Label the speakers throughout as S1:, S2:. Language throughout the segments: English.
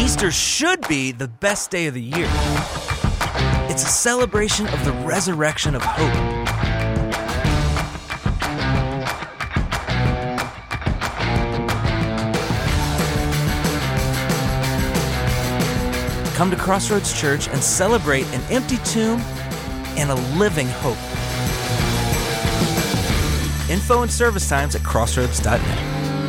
S1: Easter should be the best day of the year. It's a celebration of the resurrection of hope. Come to Crossroads Church and celebrate an empty tomb and a living hope. Info and service times at crossroads.net.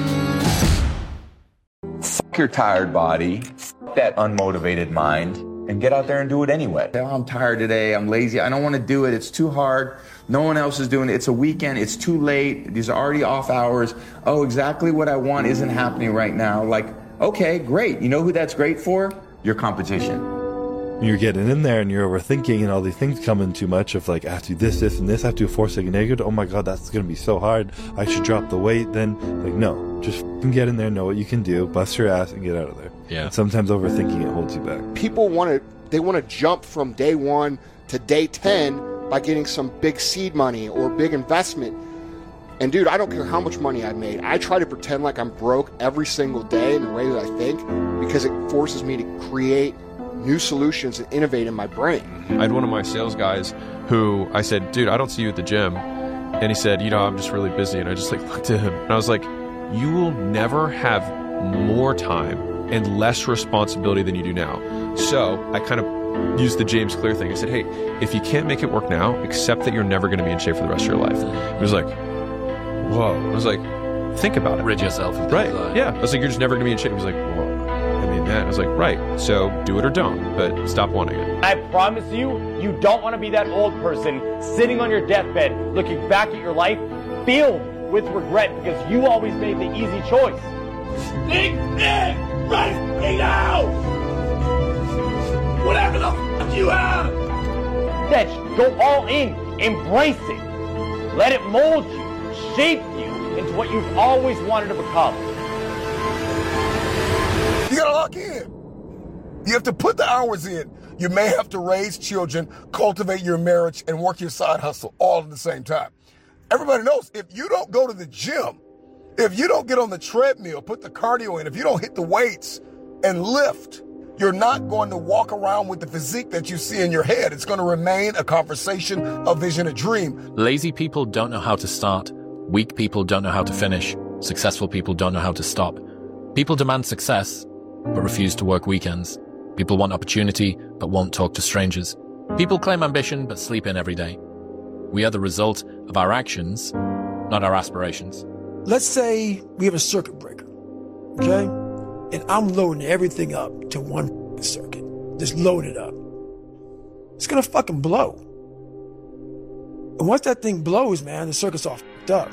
S2: Fuck your tired body, fuck that unmotivated mind, and get out there and do it anyway. Oh, I'm tired today, I'm lazy, I don't want to do it, it's too hard, no one else is doing it, it's a weekend, it's too late, these are already off hours, oh, exactly what I want isn't happening right now. Like, okay, great, you know who that's great for? Your competition.
S3: You're getting in there and you're overthinking and all these things come in too much of like, I have to do this, and this, I have to do 4 second negative. Oh my God, that's going to be so hard. I should drop the weight. Then like, no, just get in there, know what you can do, bust your ass and get out of there. Yeah. And sometimes overthinking it holds you back.
S4: People want to jump from day 1 to day 10 by getting some big seed money or big investment. And dude, I don't care how much money I made. I try to pretend like I'm broke every single day in the way that I think, because it forces me to create new solutions and innovate in my brain.
S5: I had one of my sales guys who I said, dude, I don't see you at the gym. And he said, I'm just really busy. And I just looked at him and I was like, you will never have more time and less responsibility than you do now. So I kind of used the James Clear thing. I said, hey, if you can't make it work now, accept that you're never going to be in shape for the rest of your life. He was like, whoa. I was like, think about it.
S6: Rid yourself of
S5: right. Yeah. I was like, you're just never going to be in shape. He was like, whoa. I was like, right, so do it or don't, but stop wanting it.
S7: I promise you, you don't want to be that old person sitting on your deathbed looking back at your life filled with regret because you always made the easy choice.
S8: Think big right now! Whatever the fuck you have!
S7: Fetch, go all in, embrace it. Let it mold you, shape you into what you've always wanted to become.
S9: You gotta lock in. You have to put the hours in. You may have to raise children, cultivate your marriage, and work your side hustle all at the same time. Everybody knows if you don't go to the gym, if you don't get on the treadmill, put the cardio in, if you don't hit the weights and lift, you're not going to walk around with the physique that you see in your head. It's going to remain a conversation, a vision, a dream.
S6: Lazy people don't know how to start. Weak people don't know how to finish. Successful people don't know how to stop. People demand success, but refuse to work weekends. People want opportunity, but won't talk to strangers. People claim ambition, but sleep in every day. We are the result of our actions, not our aspirations.
S10: Let's say we have a circuit breaker, okay? And I'm loading everything up to one circuit. Just load it up. It's gonna fucking blow. And once that thing blows, man, the circuit's all fucked up.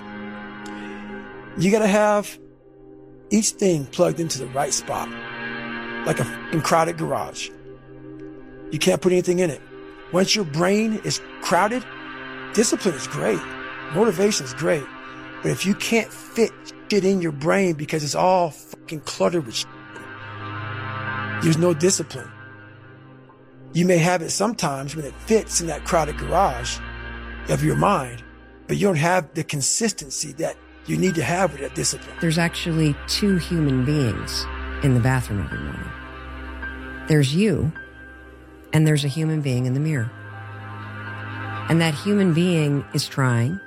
S10: You gotta have each thing plugged into the right spot. Like a fucking crowded garage. You can't put anything in it. Once your brain is crowded, discipline is great. Motivation is great. But if you can't fit shit in your brain because it's all fucking cluttered with shit, there's no discipline. You may have it sometimes when it fits in that crowded garage of your mind, but you don't have the consistency that you need to have with that discipline.
S11: There's actually 2 human beings in the bathroom every morning. There's you, and there's a human being in the mirror. And that human being is trying,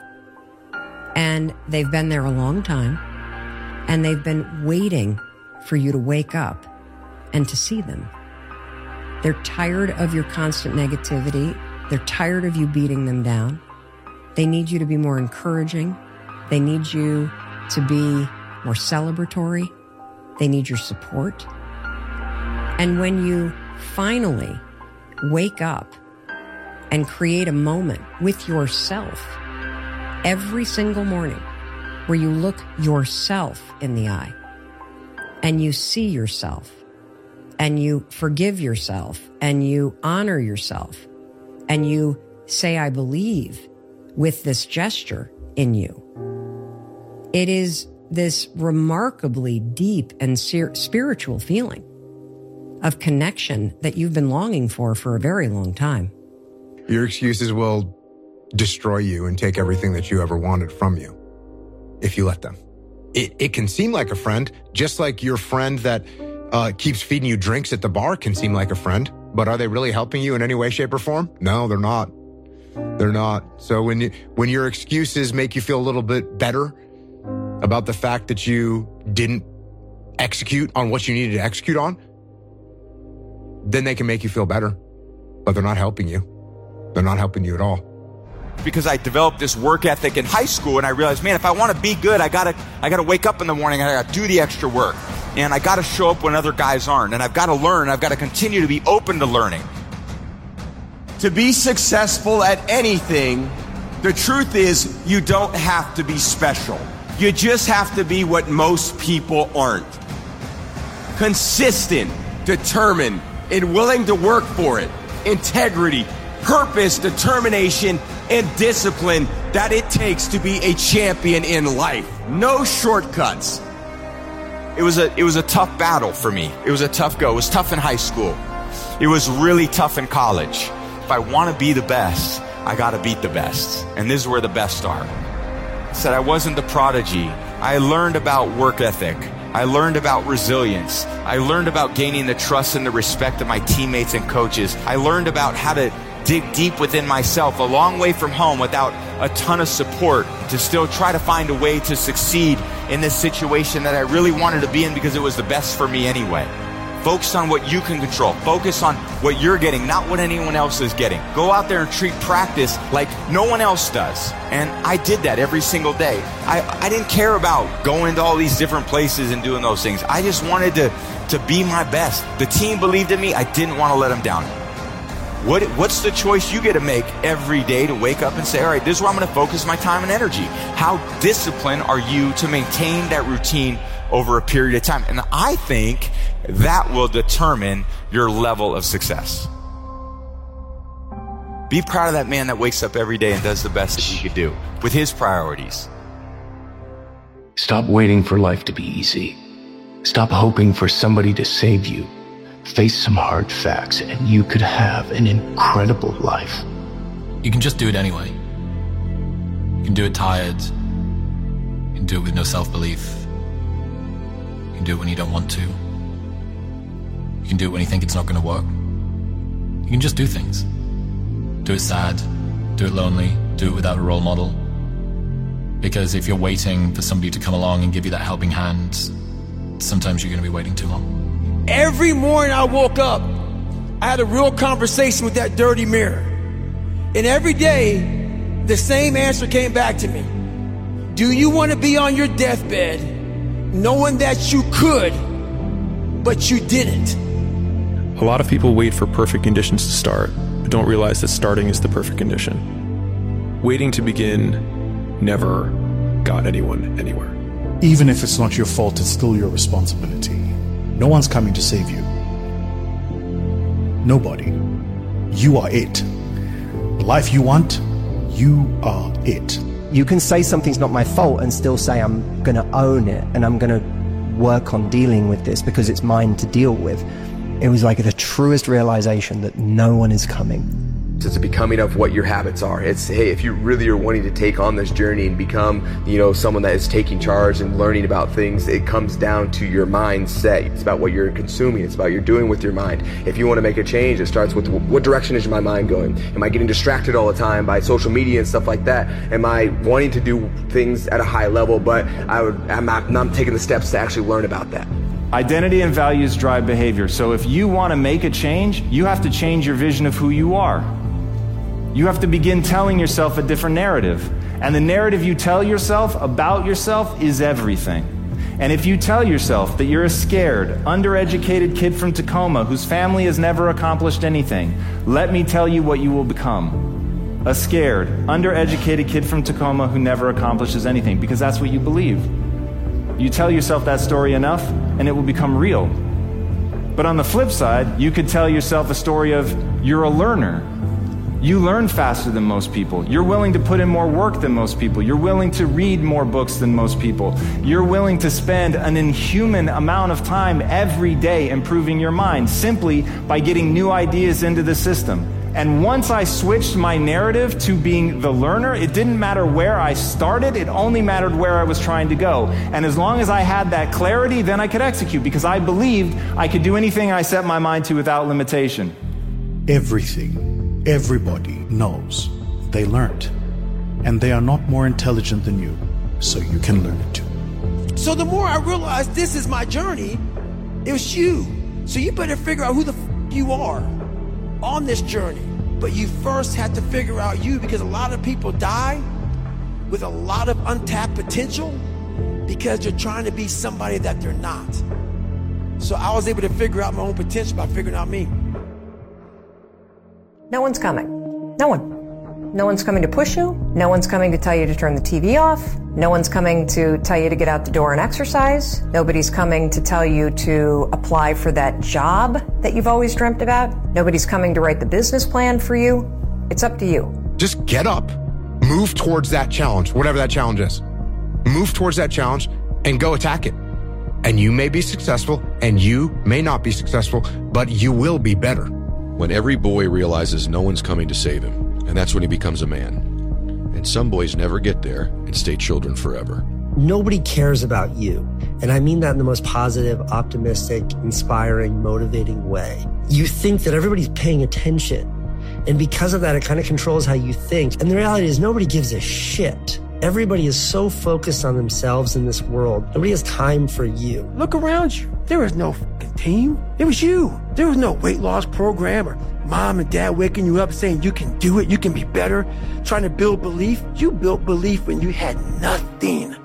S11: and they've been there a long time, and they've been waiting for you to wake up and to see them. They're tired of your constant negativity. They're tired of you beating them down. They need you to be more encouraging. They need you to be more celebratory. They need your support. And when you finally wake up and create a moment with yourself every single morning where you look yourself in the eye and you see yourself and you forgive yourself and you honor yourself and you say, I believe with this gesture in you. It is this remarkably deep and spiritual feeling of connection that you've been longing for a very long time.
S12: Your excuses will destroy you and take everything that you ever wanted from you if you let them. It can seem like a friend, just like your friend that keeps feeding you drinks at the bar can seem like a friend, but are they really helping you in any way, shape, or form? No, they're not. They're not. So when your excuses make you feel a little bit better about the fact that you didn't execute on what you needed to execute on, then they can make you feel better, but they're not helping you. They're not helping you at all.
S2: Because I developed this work ethic in high school, and I realized, man, if I want to be good, I gotta wake up in the morning, and I gotta do the extra work, and I gotta show up when other guys aren't, and I've got to learn, I've got to continue to be open to learning. To be successful at anything, the truth is you don't have to be special. You just have to be what most people aren't. Consistent, determined, and willing to work for it. Integrity, purpose, determination, and discipline that it takes to be a champion in life. No shortcuts. It was a tough battle for me. It was a tough go. It was tough in high school. It was really tough in college. If I want to be the best, I got to beat the best. And this is where the best are. I said I wasn't the prodigy. I learned about work ethic. I learned about resilience. I learned about gaining the trust and the respect of my teammates and coaches. I learned about how to dig deep within myself, a long way from home without a ton of support, to still try to find a way to succeed in this situation that I really wanted to be in because it was the best for me anyway. Focus on what you can control. Focus on what you're getting, not what anyone else is getting. Go out there and treat practice like no one else does. And I did that every single day. I didn't care about going to all these different places and doing those things. I just wanted to be my best. The team believed in me. I didn't want to let them down. What's the choice you get to make every day to wake up and say, all right, this is where I'm going to focus my time and energy? How disciplined are you to maintain that routine over a period of time? And I think that will determine your level of success. Be proud of that man that wakes up every day and does the best that he could do with his priorities.
S13: Stop waiting for life to be easy. Stop hoping for somebody to save you. Face some hard facts and you could have an incredible life.
S6: You can just do it anyway. You can do it tired. You can do it with no self-belief. You can do it when you don't want to. You can do it when you think it's not going to work. You can just do things. Do it sad, do it lonely, do it without a role model. Because if you're waiting for somebody to come along and give you that helping hand, sometimes you're going to be waiting too long.
S10: Every morning I woke up, I had a real conversation with that dirty mirror. And every day, the same answer came back to me. Do you want to be on your deathbed knowing that you could, but you didn't?
S14: A lot of people wait for perfect conditions to start, but don't realize that starting is the perfect condition. Waiting to begin never got anyone anywhere.
S15: Even if it's not your fault, it's still your responsibility. No one's coming to save you. Nobody. You are it. The life you want, you are it.
S16: You can say something's not my fault and still say I'm going to own it and I'm going to work on dealing with this because it's mine to deal with. It was like the truest realization that no one is coming.
S17: It's a becoming of what your habits are. It's, hey, if you really are wanting to take on this journey and become, someone that is taking charge and learning about things, it comes down to your mindset. It's about what you're consuming. It's about what you're doing with your mind. If you want to make a change, it starts with what direction is my mind going? Am I getting distracted all the time by social media and stuff like that? Am I wanting to do things at a high level, but I'm not taking the steps to actually learn about that?
S18: Identity and values drive behavior. So if you want to make a change, you have to change your vision of who you are. You have to begin telling yourself a different narrative. And the narrative you tell yourself about yourself is everything. And if you tell yourself that you're a scared, undereducated kid from Tacoma whose family has never accomplished anything, let me tell you what you will become. A scared, undereducated kid from Tacoma who never accomplishes anything, because that's what you believe. You tell yourself that story enough, and it will become real. But on the flip side, you could tell yourself a story of you're a learner. You learn faster than most people. You're willing to put in more work than most people. You're willing to read more books than most people. You're willing to spend an inhuman amount of time every day improving your mind simply by getting new ideas into the system. And once I switched my narrative to being the learner, it didn't matter where I started, it only mattered where I was trying to go. And as long as I had that clarity, then I could execute, because I believed I could do anything I set my mind to without limitation.
S15: Everything, everybody knows. They learned. And they are not more intelligent than you, so you can learn it too.
S10: So the more I realized this is my journey, it was you. So you better figure out who the you are on this journey. But you first have to figure out you, because a lot of people die with a lot of untapped potential because they're trying to be somebody that they're not. So I was able to figure out my own potential by figuring out me.
S11: No one's coming. No one. No one's coming to push you. No one's coming to tell you to turn the TV off. No one's coming to tell you to get out the door and exercise. Nobody's coming to tell you to apply for that job that you've always dreamt about. Nobody's coming to write the business plan for you. It's up to you.
S12: Just get up, move towards that challenge, whatever that challenge is. Move towards that challenge and go attack it. And you may be successful and you may not be successful, but you will be better.
S19: When every boy realizes no one's coming to save him, and that's when he becomes a man. And some boys never get there and stay children forever.
S20: Nobody cares about you. And I mean that in the most positive, optimistic, inspiring, motivating way. You think that everybody's paying attention. And because of that, it kind of controls how you think. And the reality is nobody gives a shit. Everybody is so focused on themselves in this world. Nobody has time for you.
S10: Look around you. There was no fucking team. It was you. There was no weight loss program or mom and dad waking you up saying you can do it, you can be better, trying to build belief. You built belief when you had nothing.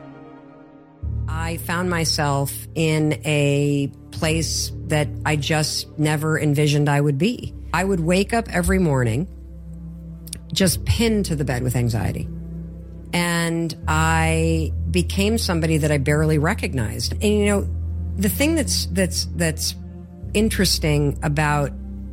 S11: I found myself in a place that I just never envisioned I would be. I would wake up every morning just pinned to the bed with anxiety. And I became somebody that I barely recognized. And you know, the thing that's interesting about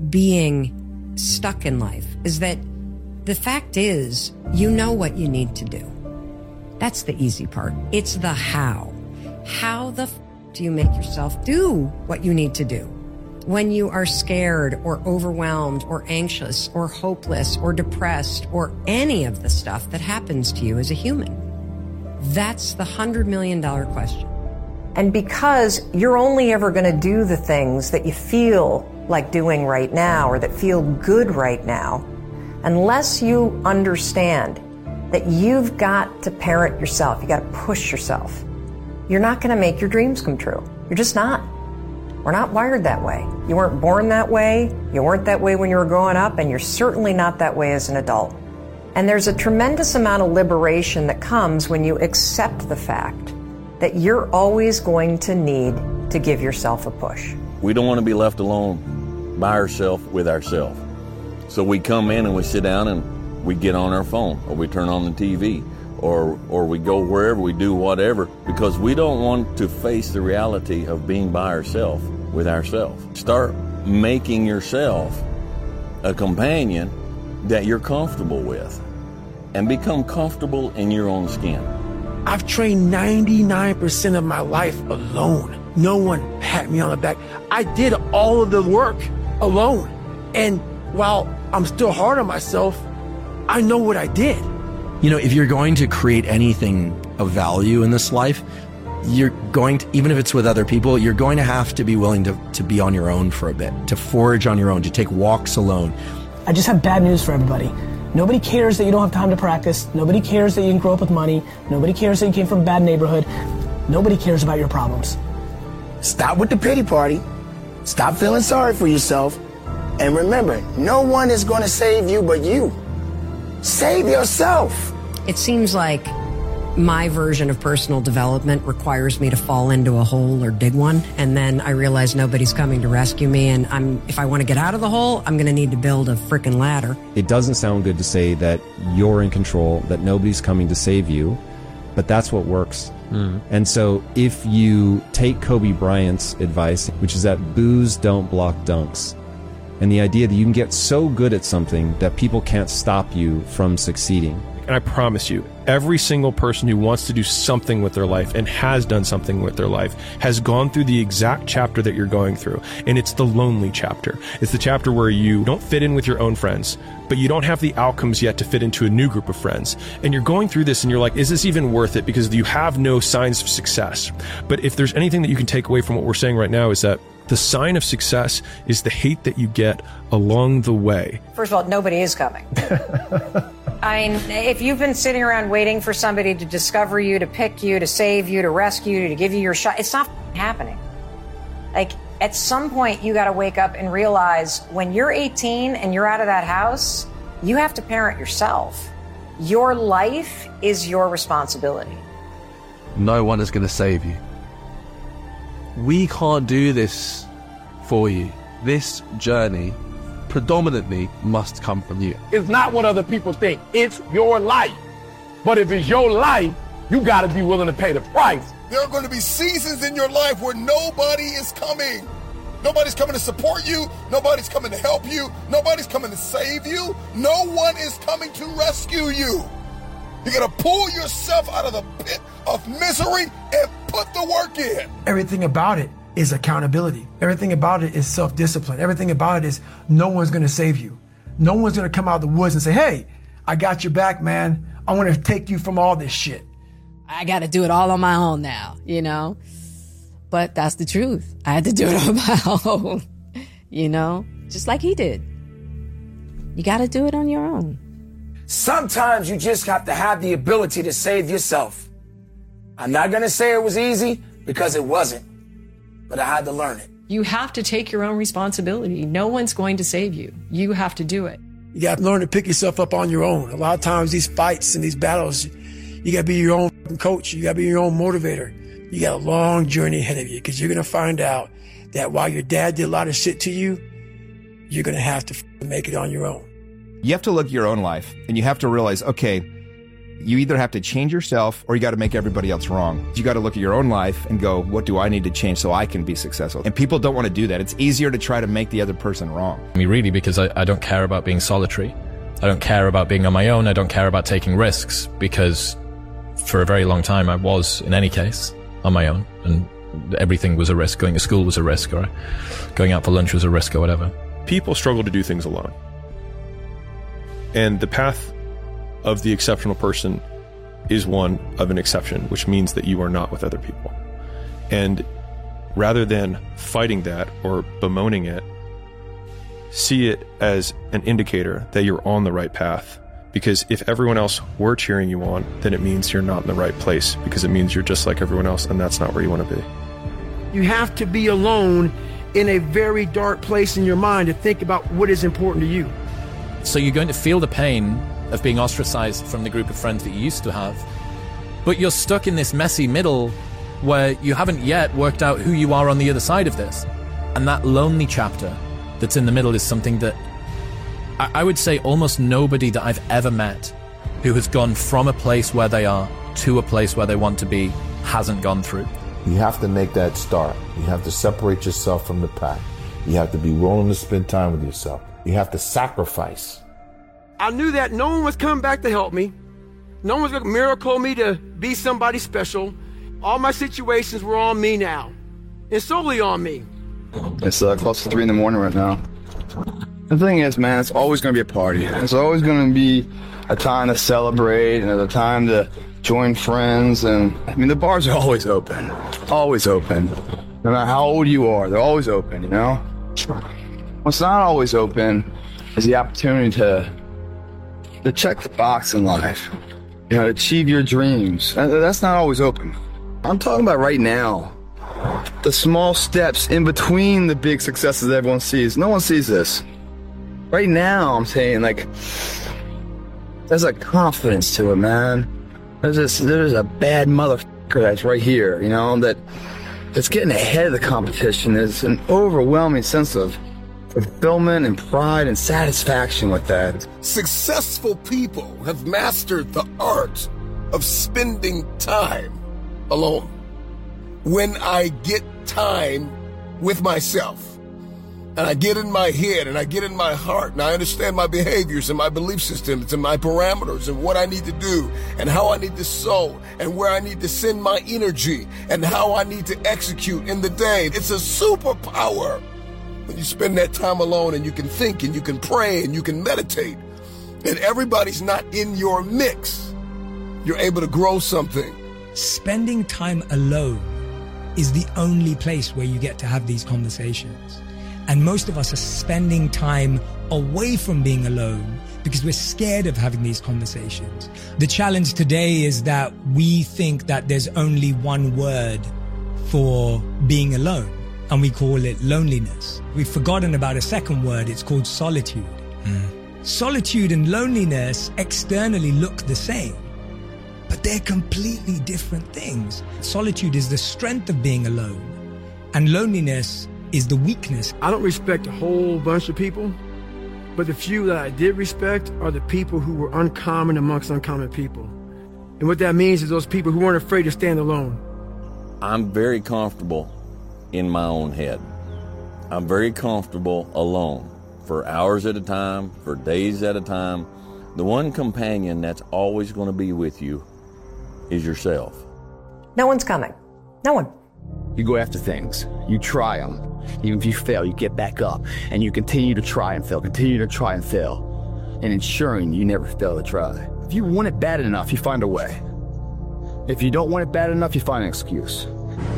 S11: being stuck in life is that the fact is, you know what you need to do. That's the easy part. It's the how. How the do you make yourself do what you need to do? When you are scared or overwhelmed or anxious or hopeless or depressed or any of the stuff that happens to you as a human. That's the $100 million question. And because you're only ever going to do the things that you feel like doing right now or that feel good right now, unless you understand that you've got to parent yourself, you got to push yourself, you're not going to make your dreams come true. You're just not. We're not wired that way. You weren't born that way. You weren't that way when you were growing up, and you're certainly not that way as an adult. And there's a tremendous amount of liberation that comes when you accept the fact that you're always going to need to give yourself a push.
S21: We don't want to be left alone by ourselves with ourselves. So we come in and we sit down and we get on our phone, or we turn on the TV, or we go wherever, we do whatever, because we don't want to face the reality of being by ourselves with ourselves. Start making yourself a companion that you're comfortable with, and become comfortable in your own skin.
S10: I've trained 99% of my life alone. No one pat me on the back. I did all of the work alone. And while I'm still hard on myself, I know what I did.
S22: You know, if you're going to create anything of value in this life, you're going to, even if it's with other people, you're going to have to be willing to be on your own for a bit, to forage on your own, to take walks alone.
S23: I just have bad news for everybody. Nobody cares that you don't have time to practice. Nobody cares that you didn't grow up with money. Nobody cares that you came from a bad neighborhood. Nobody cares about your problems.
S24: Stop with the pity party. Stop feeling sorry for yourself. And remember, no one is going to save you but you. Save yourself.
S11: It seems like my version of personal development requires me to fall into a hole or dig one, and then I realize nobody's coming to rescue me, and if I want to get out of the hole, I'm going to need to build a frickin' ladder.
S25: It doesn't sound good to say that you're in control, that nobody's coming to save you, but that's what works. And so if you take Kobe Bryant's advice, which is that boos don't block dunks, and the idea that you can get so good at something that people can't stop you from succeeding.
S14: And I promise you, every single person who wants to do something with their life and has done something with their life has gone through the exact chapter that you're going through. And it's the lonely chapter. It's the chapter where you don't fit in with your own friends, but you don't have the outcomes yet to fit into a new group of friends. And you're going through this and you're like, is this even worth it? Because you have no signs of success. But if there's anything that you can take away from what we're saying right now, is that the sign of success is the hate that you get along the way.
S11: First of all, nobody is coming. I mean, if you've been sitting around waiting for somebody to discover you, to pick you, to save you, to rescue you, to give you your shot, it's not happening. Like, at some point, you got to wake up and realize when you're 18 and you're out of that house, you have to parent yourself. Your life is your responsibility.
S1: No one is going to save you. We can't do this for you. This journey predominantly must come from you.
S3: It's not what other people think. It's your life. But if it's your life, you got to be willing to pay the price.
S9: There are going to be seasons in your life where nobody is coming. Nobody's coming to support you. Nobody's coming to help you. Nobody's coming to save you. No one is coming to rescue you. You got to pull yourself out of the pit of misery and put the work in.
S10: Everything about it is accountability. Everything about it is self-discipline. Everything about it is no one's going to save you. No one's going to come out of the woods and say, hey, I got your back, man. I want to take you from all this shit.
S4: I got to do it all on my own now, you know? But that's the truth. I had to do it on my own, you know? Just like he did. You got to do it on your own.
S24: Sometimes you just have to have the ability to save yourself. I'm not going to say it was easy because it wasn't, but I had to learn it.
S5: You have to take your own responsibility. No one's going to save you. You have to do it.
S10: You got to learn to pick yourself up on your own. A lot of times these fights and these battles, you got to be your own coach. You got to be your own motivator. You got a long journey ahead of you because you're going to find out that while your dad did a lot of shit to you, you're going to have to make it on your own.
S8: You have to look at your own life and you have to realize, okay, you either have to change yourself or you got to make everybody else wrong. You got to look at your own life and go, what do I need to change so I can be successful? And people don't want to do that. It's easier to try to make the other person wrong.
S6: I mean, really, because I don't care about being solitary. I don't care about being on my own. I don't care about taking risks because for a very long time I was, in any case, on my own. And everything was a risk. Going to school was a risk, or going out for lunch was a risk, or whatever.
S14: People struggle to do things alone. And the path of the exceptional person is one of an exception, which means that you are not with other people. And rather than fighting that or bemoaning it, see it as an indicator that you're on the right path. Because if everyone else were cheering you on, then it means you're not in the right place, because it means you're just like everyone else, and that's not where you want to be.
S10: You have to be alone in a very dark place in your mind to think about what is important to you.
S6: So you're going to feel the pain of being ostracized from the group of friends that you used to have, but you're stuck in this messy middle where you haven't yet worked out who you are on the other side of this. And that lonely chapter that's in the middle is something that I would say almost nobody that I've ever met who has gone from a place where they are to a place where they want to be hasn't gone through.
S26: You have to make that start. You have to separate yourself from the pack. You have to be willing to spend time with yourself. You have to sacrifice.
S10: I knew that no one was coming back to help me. No one's going to miracle me to be somebody special. All my situations were on me now. And solely on me.
S27: It's close to 3 in the morning right now. The thing is, man, it's always going to be a party. It's always going to be a time to celebrate and a time to join friends. And I mean, the bars are always open. Always open. No matter how old you are, they're always open, you know? What's not always open is the opportunity to check the box in life, you know, to achieve your dreams. That's not always open. I'm talking about right now, the small steps in between the big successes that everyone sees. No one sees this. Right now, I'm saying, like, there's a confidence to it, man. There's a bad motherfucker that's right here, you know, that's getting ahead of the competition. There's an overwhelming sense of fulfillment and pride and satisfaction with that.
S9: Successful people have mastered the art of spending time alone. When I get time with myself, and I get in my head and I get in my heart and I understand my behaviors and my belief systems and my parameters and what I need to do and how I need to sow and where I need to send my energy and how I need to execute in the day. It's a superpower when you spend that time alone and you can think and you can pray and you can meditate and everybody's not in your mix. You're able to grow something.
S2: Spending time alone is the only place where you get to have these conversations. And most of us are spending time away from being alone because we're scared of having these conversations. The challenge today is that we think that there's only one word for being alone, and we call it loneliness. We've forgotten about a second word. It's called solitude. Solitude and loneliness externally look the same, but they're completely different things. Solitude is the strength of being alone, and loneliness is the weakness.
S10: I don't respect a whole bunch of people, but the few that I did respect are the people who were uncommon amongst uncommon people. And what that means is those people who weren't afraid to stand alone.
S21: I'm very comfortable in my own head. I'm very comfortable alone for hours at a time, for days at a time. The one companion that's always going to be with you is yourself.
S7: No one's coming. No one.
S13: You go after things. You try them. Even if you fail, you get back up. And you continue to try and fail, continue to try and fail. And ensuring you never fail to try. If you want it bad enough, you find a way. If you don't want it bad enough, you find an excuse.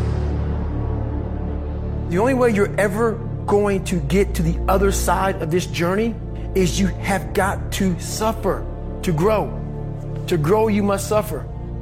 S10: The only way you're ever going to get to the other side of this journey is you have got to suffer to grow. To grow, you must suffer.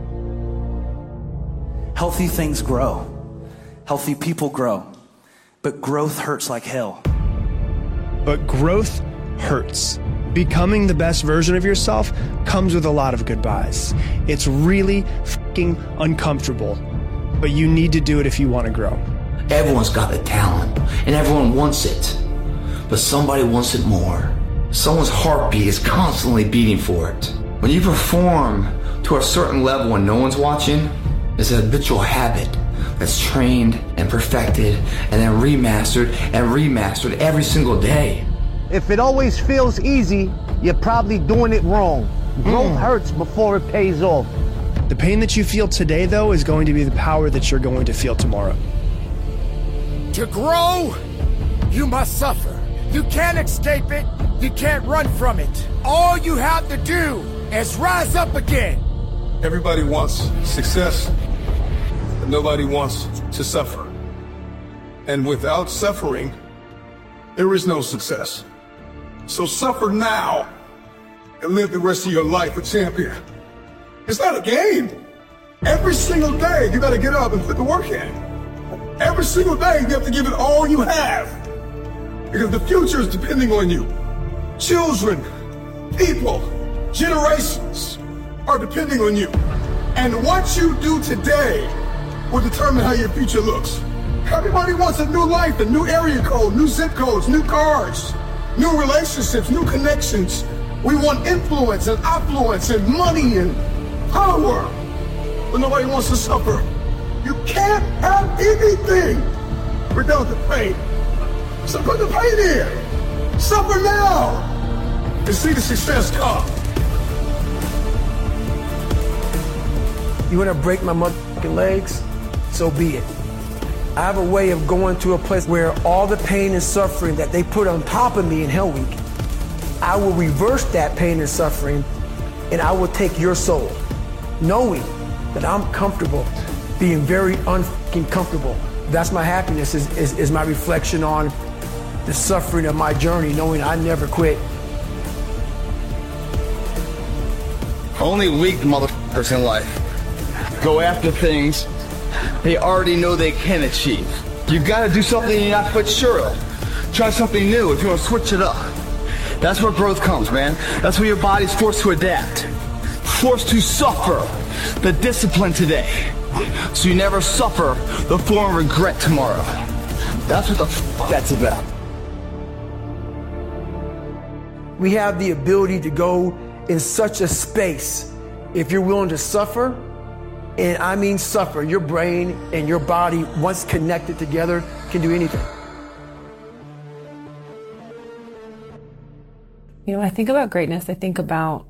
S15: Healthy things grow. Healthy people grow. But growth hurts like hell.
S16: But growth hurts. Becoming the best version of yourself comes with a lot of goodbyes. It's really fucking uncomfortable, but you need to do it if you want to grow.
S17: Everyone's got the talent, and everyone wants it. But somebody wants it more. Someone's heartbeat is constantly beating for it. When you perform to a certain level when no one's watching, it's a habitual habit that's trained and perfected and then remastered every single day.
S18: If it always feels easy, you're probably doing it wrong. Growth hurts before it pays off.
S16: The pain that you feel today, though, is going to be the power that you're going to feel tomorrow.
S24: To grow, you must suffer. You can't escape it. You can't run from it. All you have to do is rise up again.
S9: Everybody wants success, but nobody wants to suffer. And without suffering, there is no success. So suffer now and live the rest of your life a champion. It's not a game. Every single day, you gotta get up and put the work in. Every single day, you have to give it all you have. Because the future is depending on you. Children, people, generations are depending on you. And what you do today will determine how your future looks. Everybody wants a new life, a new area code, new zip codes, new cars, new relationships, new connections. We want influence and affluence and money and power. But nobody wants to suffer. You can't have anything without the pain. So put the pain in. Suffer now and see the success come.
S10: You want to break my motherfucking legs? So be it. I have a way of going to a place where all the pain and suffering that they put on top of me in Hell Week, I will reverse that pain and suffering, and I will take your soul, knowing that I'm comfortable being very unfucking comfortable. That's my happiness, is my reflection on the suffering of my journey, knowing I never quit.
S13: Only weak motherfuckers in life go after things they already know they can achieve. You gotta do something you're not quite sure of. Try something new if you want to switch it up. That's where growth comes, man. That's where your body's forced to adapt. Forced to suffer the discipline today, so you never suffer the form of regret tomorrow. That's what the f that's about.
S10: We have the ability to go in such a space if you're willing to suffer, and I mean suffer. Your brain and your body, once connected together, can do anything.
S11: You know, I think about greatness. I think about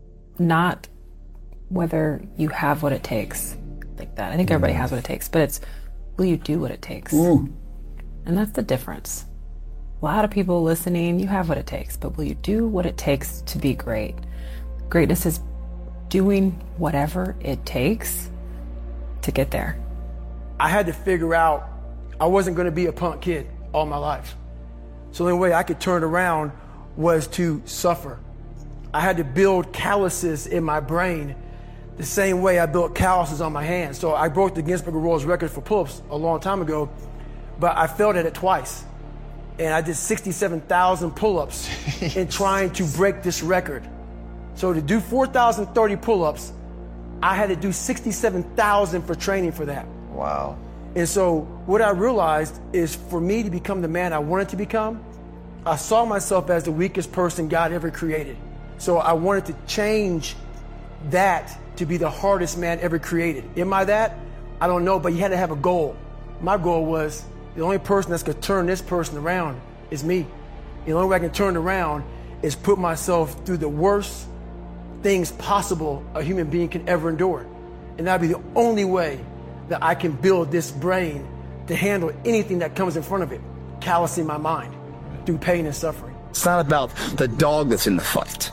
S11: not whether you have what it takes like that. I think everybody has what it takes, but it's, will you do what it takes? And that's the difference. A lot of people listening, you have what it takes, but will you do what it takes to be great? Greatness is doing whatever it takes to get there.
S10: I had to figure out I wasn't going to be a punk kid all my life. So the only way I could turn it around was to suffer. I had to build calluses in my brain the same way I built calluses on my hands. So I broke the Guinness Book of World Records for pull-ups a long time ago, but I failed at it twice. And I did 67,000 pull-ups in trying to break this record. So to do 4,030 pull-ups, I had to do 67,000 for training for that.
S12: Wow.
S10: And so what I realized is for me to become the man I wanted to become, I saw myself as the weakest person God ever created. So I wanted to change that to be the hardest man ever created. Am I that? I don't know, but you had to have a goal. My goal was the only person that's going to turn this person around is me. The only way I can turn it around is put myself through the worst things possible a human being can ever endure. And that'd be the only way that I can build this brain to handle anything that comes in front of it, callousing my mind through pain and suffering.
S13: It's not about the dog that's in the fight.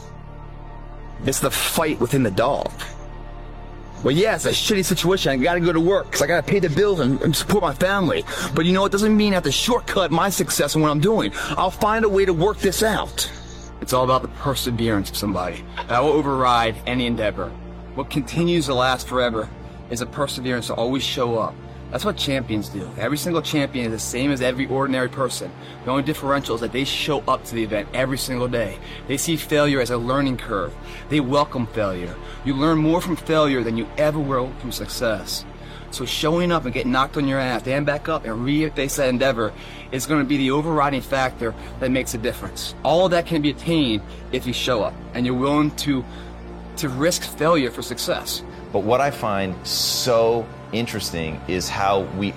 S13: It's the fight within the dog. Well, yeah, it's a shitty situation. I gotta go to work because I gotta pay the bills and support my family. But you know, it doesn't mean I have to shortcut my success in what I'm doing. I'll find a way to work this out. It's all about the perseverance of somebody. That will override any endeavor. What continues to last forever is a perseverance to always show up. That's what champions do. Every single champion is the same as every ordinary person. The only differential is that they show up to the event every single day. They see failure as a learning curve. They welcome failure. You learn more from failure than you ever will from success. So showing up and getting knocked on your ass, stand back up and re-face that endeavor is going to be the overriding factor that makes a difference. All of that can be attained if you show up and you're willing to risk failure for success.
S12: But what I find so interesting is how we,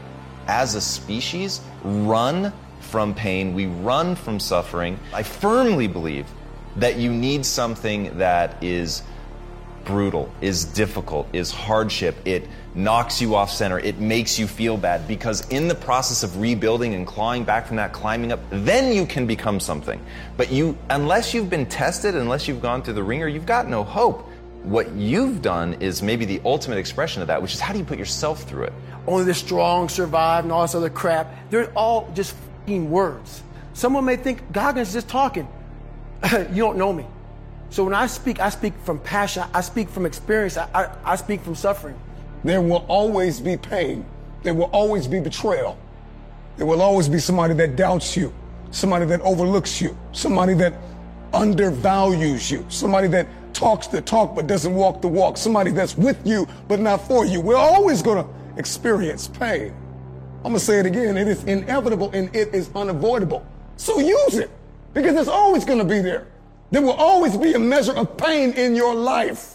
S12: as a species, run from pain, we run from suffering. I firmly believe that you need something that is brutal, is difficult, is hardship. It knocks you off center. It makes you feel bad, because in the process of rebuilding and clawing back from that, climbing up, then you can become something. But unless you've been tested, unless you've gone through the ringer, you've got no hope. What you've done is maybe the ultimate expression of that, which is how do you put yourself through it?
S10: Only the strong survive and all this other crap. They're all just f***ing words. Someone may think Goggins is just talking. You don't know me. So when I speak from passion. I speak from experience. I speak from suffering.
S9: There will always be pain. There will always be betrayal. There will always be somebody that doubts you, somebody that overlooks you, somebody that undervalues you, somebody that talks the talk but doesn't walk the walk, somebody that's with you but not for you. We're always going to experience pain. I'm going to say it again. It is inevitable and it is unavoidable. So use it, because it's always going to be there. There will always be a measure of pain in your life.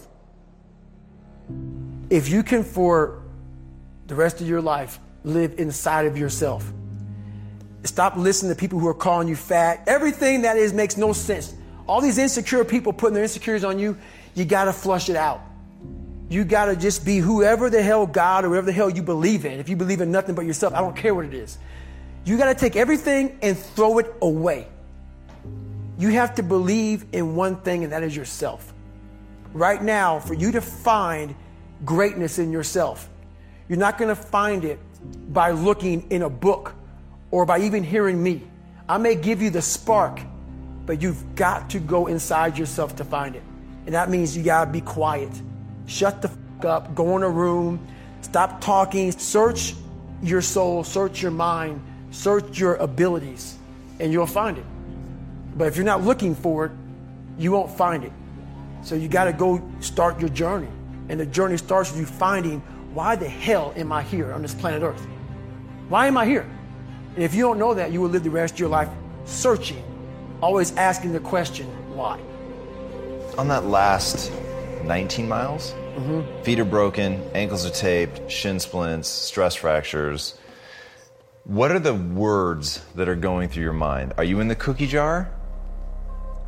S10: If you can, for the rest of your life, live inside of yourself, stop listening to people who are calling you fat. Everything that is makes no sense. All these insecure people putting their insecurities on you, you got to flush it out. You got to just be whoever the hell God or whoever the hell you believe in. If you believe in nothing but yourself, I don't care what it is. You got to take everything and throw it away. You have to believe in one thing, and that is yourself. Right now, for you to find greatness in yourself, you're not going to find it by looking in a book or by even hearing me. I may give you the spark, but you've got to go inside yourself to find it. And that means you got to be quiet. Shut the fuck up, go in a room, stop talking, search your soul, search your mind, search your abilities, and you'll find it. But if you're not looking for it, you won't find it. So you got to go start your journey. And the journey starts with you finding, why the hell am I here on this planet Earth? Why am I here? And if you don't know that, you will live the rest of your life searching, always asking the question, why?
S12: On that last 19 miles, feet are broken, ankles are taped, shin splints, stress fractures. What are the words that are going through your mind? Are you in the cookie jar?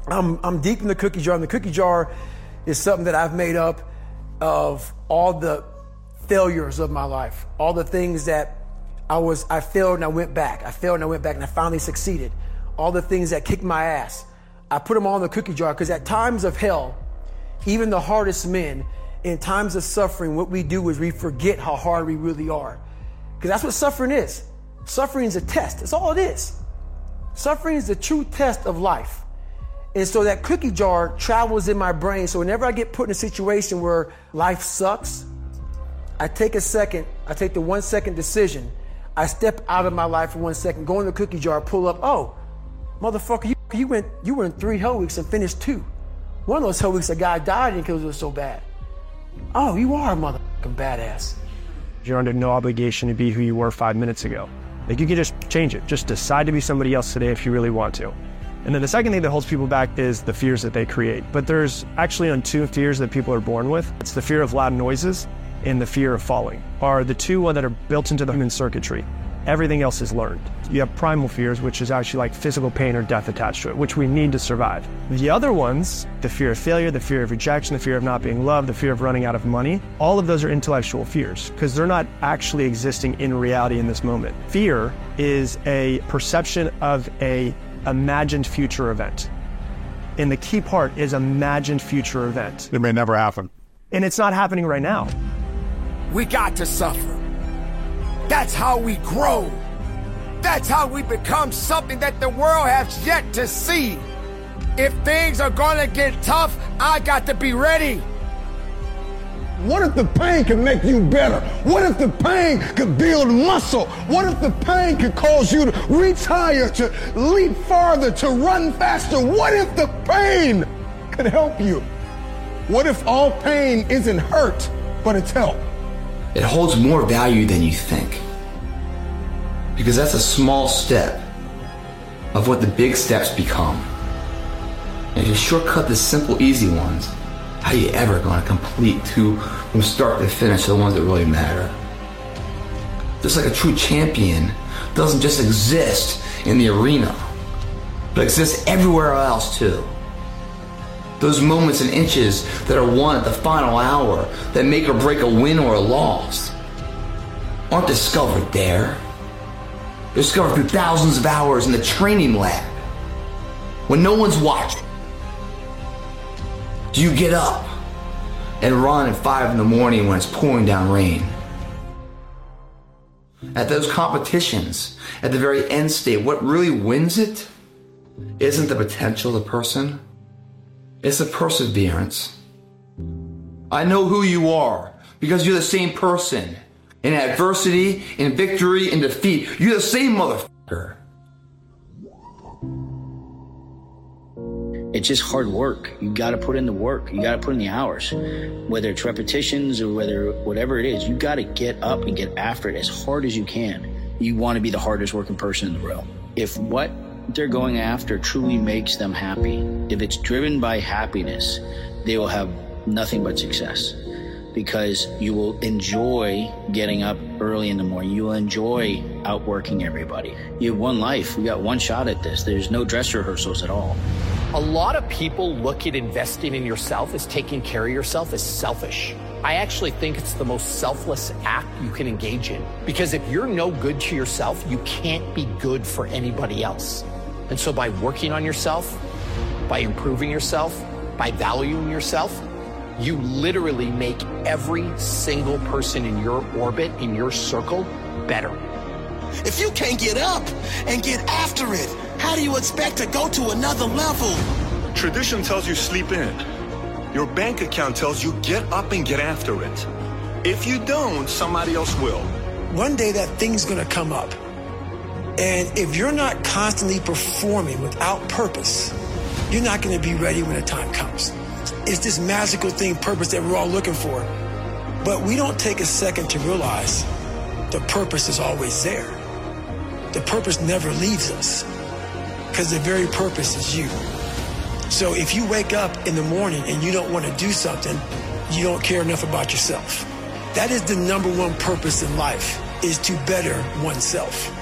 S10: I'm deep in the cookie jar, and the cookie jar is something that I've made up of all the failures of my life, all the things that I failed and I went back. I failed and I went back and I finally succeeded. All the things that kicked my ass. I put them all in the cookie jar because at times of hell, even the hardest men, in times of suffering, what we do is we forget how hard we really are. Because that's what suffering is. Suffering is a test. That's all it is. Suffering is the true test of life. And so that cookie jar travels in my brain. So whenever I get put in a situation where life sucks, I take a second, I take the 1 second decision. I step out of my life for 1 second, go in the cookie jar, pull up, oh, motherfucker, you were in 3 hell weeks and finished 2. One of those hell weeks, a guy died in because it was so bad. Oh, you are a motherfucking badass.
S16: You're under no obligation to be who you were 5 minutes ago. Like, you can just change it. Just decide to be somebody else today if you really want to. And then the second thing that holds people back is the fears that they create. But there's actually 2 fears that people are born with. It's the fear of loud noises and the fear of falling, are the 2 that are built into the human circuitry. Everything else is learned. You have primal fears, which is actually like physical pain or death attached to it, which we need to survive. The other ones, the fear of failure, the fear of rejection, the fear of not being loved, the fear of running out of money, all of those are intellectual fears because they're not actually existing in reality in this moment. Fear is a perception of a imagined future event. And the key part is imagined future event.
S1: It may never happen.
S16: And it's not happening right now.
S24: We got to suffer. That's how we grow. That's how we become something that the world has yet to see. If things are gonna get tough, I got to be ready.
S9: What if the pain could make you better? What if the pain could build muscle? What if the pain could cause you to reach higher, to leap farther, to run faster? What if the pain could help you? What if all pain isn't hurt, but it's help?
S17: It holds more value than you think. Because that's a small step of what the big steps become. And if you shortcut the simple, easy ones, how are you ever going to complete from start to finish the ones that really matter? Just like a true champion doesn't just exist in the arena, but exists everywhere else too. Those moments and inches that are won at the final hour that make or break a win or a loss aren't discovered there. They're discovered through thousands of hours in the training lab when no one's watching. Do you get up and run at 5 in the morning when it's pouring down rain? At those competitions, at the very end state, what really wins it isn't the potential of the person. It's the perseverance. I know who you are because you're the same person. In adversity, in victory, in defeat, you're the same motherfucker.
S3: It's just hard work. You got to put in the work. You got to put in the hours. Whether it's repetitions or whatever it is, you got to get up and get after it as hard as you can. You want to be the hardest working person in the room. If what they're going after truly makes them happy, if it's driven by happiness, they will have nothing but success because you will enjoy getting up early in the morning. You will enjoy outworking everybody. You have one life. We got one shot at this. There's no dress rehearsals at all.
S19: A lot of people look at investing in yourself as taking care of yourself as selfish. I actually think it's the most selfless act you can engage in because if you're no good to yourself, you can't be good for anybody else. And so by working on yourself, by improving yourself, by valuing yourself, you literally make every single person in your orbit, in your circle, better.
S20: If you can't get up and get after it, how do you expect to go to another level?
S22: Tradition tells you sleep in. Your bank account tells you get up and get after it. If you don't, somebody else will.
S10: One day that thing's gonna come up. And if you're not constantly performing without purpose, you're not gonna be ready when the time comes. It's this magical thing, purpose, that we're all looking for. But we don't take a second to realize the purpose is always there. The purpose never leaves us because the very purpose is you. So if you wake up in the morning and you don't want to do something, you don't care enough about yourself. That is the #1 purpose in life, is to better oneself.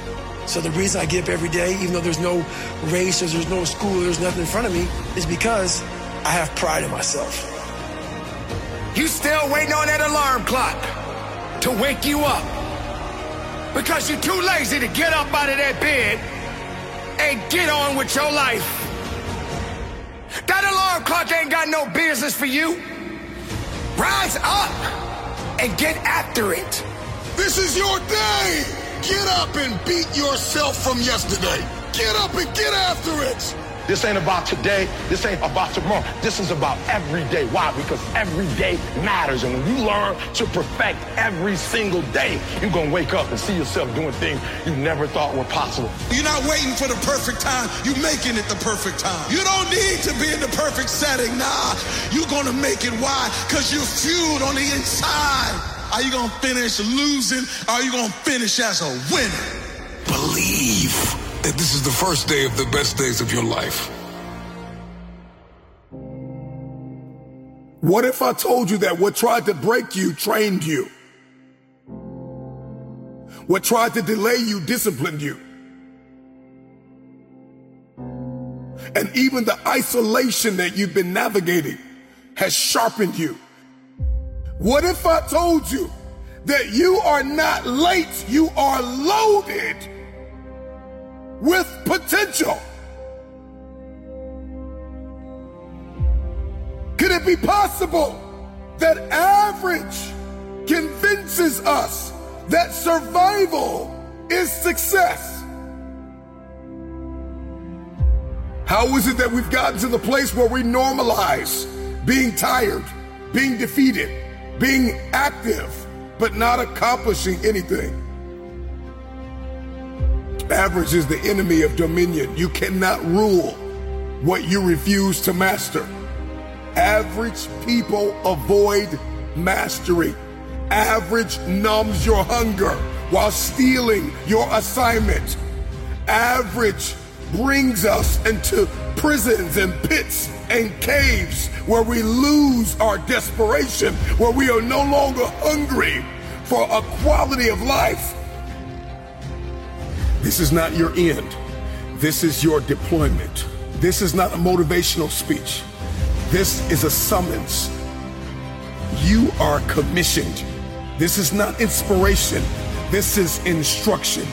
S10: So the reason I get up every day, even though there's no race, or there's no school, there's nothing in front of me, is because I have pride in myself.
S24: You still waiting on that alarm clock to wake you up because you're too lazy to get up out of that bed and get on with your life. That alarm clock ain't got no business for you. Rise up and get after it.
S9: This is your day. Get up and beat yourself from yesterday. Get up and get after it.
S1: This ain't about today. This ain't about tomorrow. This is about every day. Why? Because every day matters. And when you learn to perfect every single day, you're going to wake up and see yourself doing things you never thought were possible.
S20: You're not waiting for the perfect time. You're making it the perfect time. You don't need to be in the perfect setting. Nah, you're going to make it. Why? Because you're fueled on the inside. Are you going to finish losing? Or are you going to finish as a winner?
S9: Believe that this is the first day of the best days of your life. What if I told you that what tried to break you trained you? What tried to delay you disciplined you? And even the isolation that you've been navigating has sharpened you. What if I told you that you are not late, you are loaded with potential? Could it be possible that average convinces us that survival is success? How is it that we've gotten to the place where we normalize being tired, being defeated, being active, but not accomplishing anything? Average is the enemy of dominion. You cannot rule what you refuse to master. Average people avoid mastery. Average numbs your hunger while stealing your assignment. Average brings us into prisons and pits and caves where we lose our desperation, where we are no longer hungry for a quality of life. This is not your end. This is your deployment. This is not a motivational speech. This is a summons. You are commissioned. This is not inspiration. This is instruction.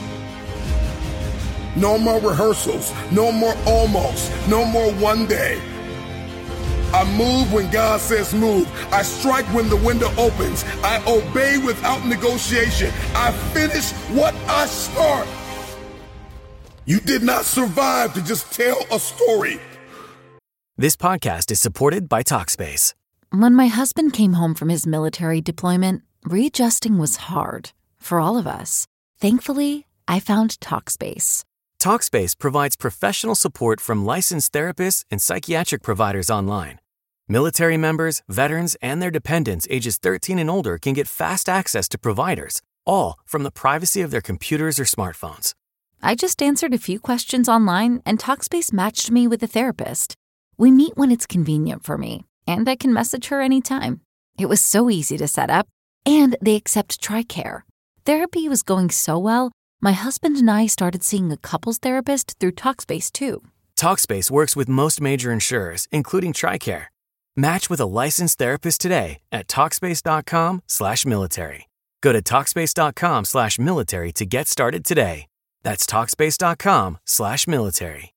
S9: No more rehearsals. No more almost. No more one day. I move when God says move. I strike when the window opens. I obey without negotiation. I finish what I start. You did not survive to just tell a story.
S4: This podcast is supported by Talkspace.
S5: When my husband came home from his military deployment, readjusting was hard for all of us. Thankfully, I found Talkspace.
S4: Talkspace provides professional support from licensed therapists and psychiatric providers online. Military members, veterans, and their dependents ages 13 and older can get fast access to providers, all from the privacy of their computers or smartphones.
S5: I just answered a few questions online, and Talkspace matched me with a therapist. We meet when it's convenient for me, and I can message her anytime. It was so easy to set up, and they accept TRICARE. Therapy was going so well, my husband and I started seeing a couples therapist through Talkspace too.
S4: Talkspace works with most major insurers, including TRICARE. Match with a licensed therapist today at Talkspace.com/military. Go to Talkspace.com/military to get started today. That's Talkspace.com/military.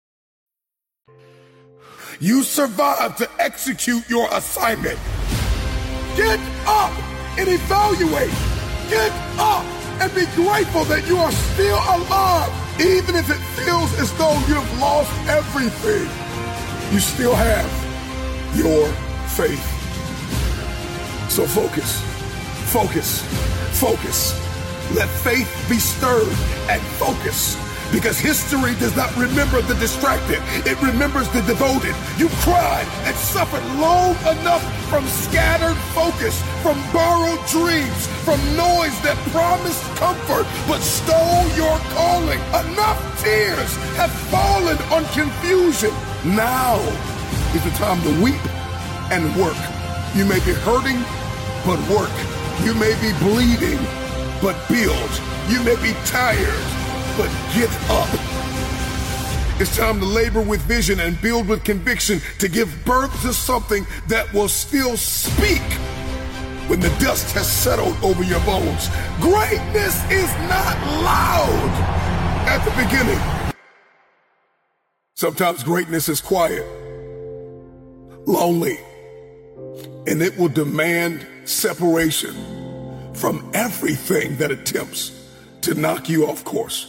S9: You survived to execute your assignment. Get up and evaluate. Get up and be grateful that you are still alive. Even if it feels as though you have lost everything, you still have your faith. So focus, focus, focus. Let faith be stirred and focus. Because history does not remember the distracted. It remembers the devoted. You cried and suffered long enough from scattered focus, from borrowed dreams, from noise that promised comfort but stole your calling. Enough tears have fallen on confusion. Now is the time to weep and work. You may be hurting, but work. You may be bleeding, but build. You may be tired, but get up. It's time to labor with vision and build with conviction to give birth to something that will still speak when the dust has settled over your bones. Greatness is not loud at the beginning. Sometimes greatness is quiet, lonely, and it will demand separation from everything that attempts to knock you off course.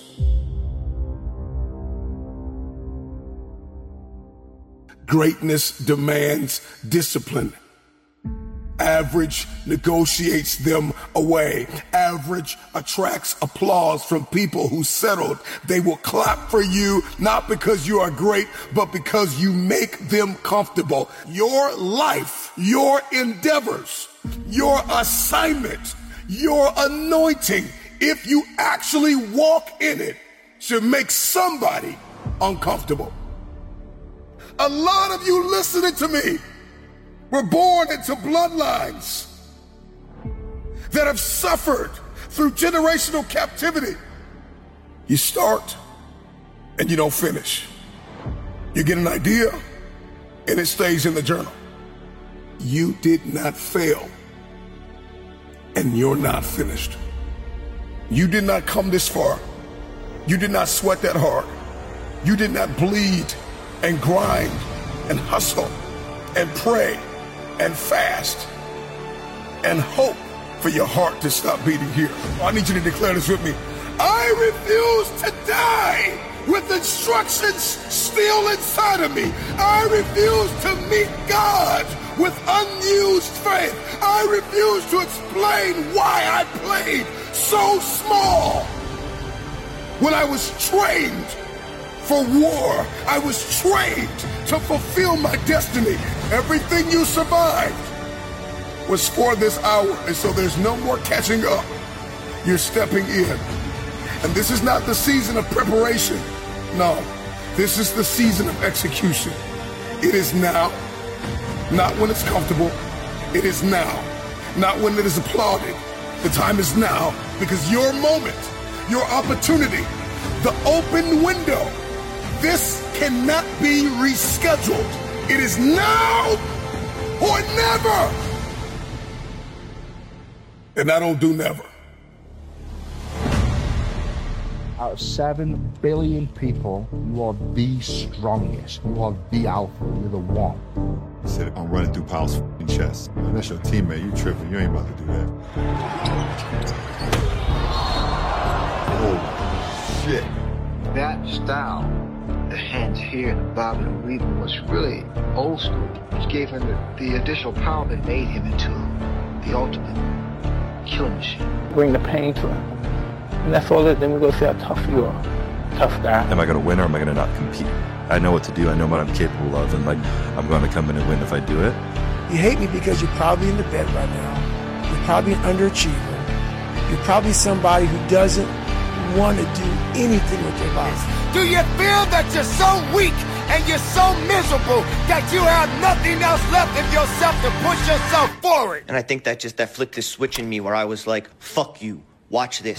S9: Greatness demands discipline. Average negotiates them away. Average attracts applause from people who settled. They will clap for you, not because you are great, but because you make them comfortable. Your life, your endeavors, your assignment, your anointing, if you actually walk in it, should make somebody uncomfortable. A lot of you listening to me were born into bloodlines that have suffered through generational captivity. You start and you don't finish. You get an idea and it stays in the journal. You did not fail and you're not finished. You did not come this far. You did not sweat that hard. You did not bleed and grind and hustle and pray and fast and hope for your heart to stop beating here. I need you to declare this with me. I refuse to die with instructions still inside of me. I refuse to meet God with unused faith. I refuse to explain why I played so small. When I was trained for war, I was trained to fulfill my destiny. Everything you survived was for this hour, and so there's no more catching up. You're stepping in. And this is not the season of preparation. No, this is the season of execution. It is now, not when it's comfortable. It is now, not when it is applauded. The time is now, because your moment, your opportunity, the open window, this cannot be rescheduled. It is now or never. And I don't do never.
S6: Out of 7 billion people, you are the strongest. You are the alpha. You're the one.
S8: He said, I'm running through Powell's f***ing chest. Man, that's your teammate. You tripping. You ain't about to do that.
S6: Oh, shit. That style, the hands here, the bobbing and weaving, was really old school, which gave him the additional power that made him into the ultimate killing machine.
S14: Bring the pain to him. And that's all it. Then we go see how tough you are. Tough guy.
S23: Am I going to win or am I going to not compete? I know what to do. I know what I'm capable of. And I'm going to come in and win if I do it.
S10: You hate me because you're probably in the bed right now. You're probably an underachiever. You're probably somebody who doesn't want to do anything with their life.
S24: Do you feel that you're so weak and you're so miserable that you have nothing else left of yourself to push yourself forward?
S25: And I think that flipped this switch in me where I was like, fuck you, watch this.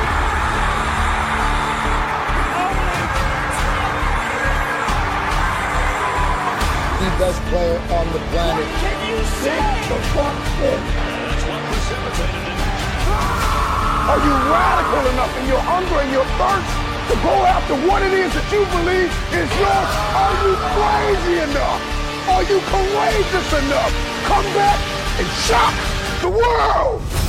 S6: The best player on the planet.
S24: What can you say?
S6: The fuck in?
S24: That's what precipitated it.
S9: Are you radical enough in your hunger and your thirst to go after what it is that you believe is yours? Are you crazy enough? Are you courageous enough? Come back and shock the world!